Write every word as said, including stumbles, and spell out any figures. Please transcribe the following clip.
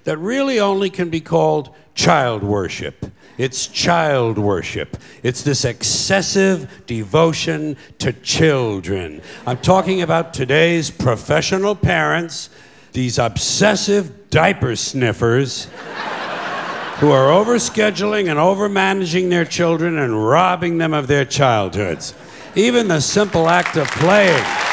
that really only can be called child worship. It's child worship. It's this excessive devotion to children. I'm talking about today's professional parents, these obsessive diaper sniffers who are overscheduling and overmanaging their children and robbing them of their childhoods. Even the simple act of playing